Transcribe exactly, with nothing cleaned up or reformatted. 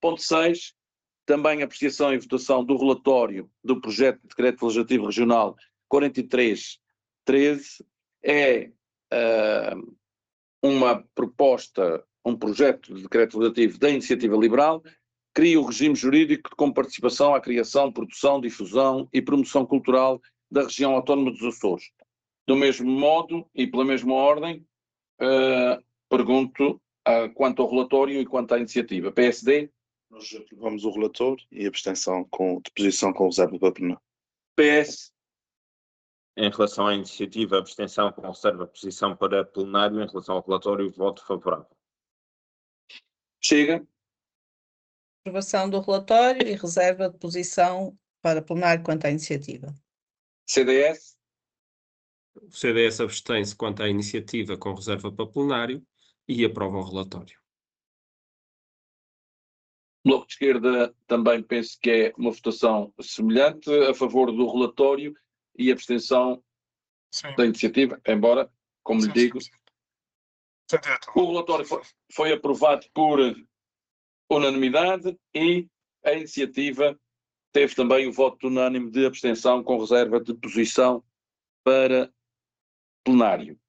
Ponto seis, também apreciação e votação do relatório do projeto de decreto legislativo regional quarenta e três treze, é uh, uma proposta, um projeto de decreto legislativo da Iniciativa Liberal, cria o regime jurídico com participação à criação, produção, difusão e promoção cultural da região autónoma dos Açores. Do mesmo modo e pela mesma ordem, uh, pergunto uh, quanto ao relatório e quanto à iniciativa. P S D? Nós aprovamos o relatório e abstenção com, de posição com reserva para plenário. P S? Em relação à iniciativa, abstenção com reserva de posição para plenário. Em relação ao relatório, voto favorável. Chega. Aprovação do relatório e reserva de posição para plenário quanto à iniciativa. C D S? O C D S abstém-se quanto à iniciativa com reserva para plenário e aprova o relatório. Bloco de Esquerda também penso que é uma votação semelhante, a favor do relatório e abstenção Sim. da iniciativa, embora, como Sim, lhe digo, sim, sim. Sim, diretor. o relatório foi, foi aprovado por unanimidade e a iniciativa teve também o voto unânime de abstenção com reserva de posição para plenário.